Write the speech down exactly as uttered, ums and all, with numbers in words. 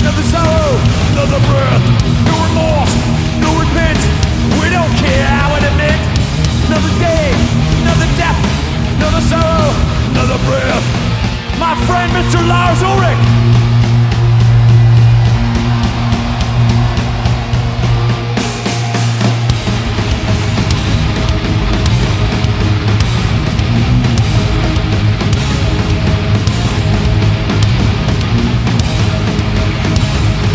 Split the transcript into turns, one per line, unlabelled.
Another sorrow, another breath. No remorse, no repent. We don't care how it admit. Another day, another death. Another sorrow, another breath. My friend Mister Lars Ulrich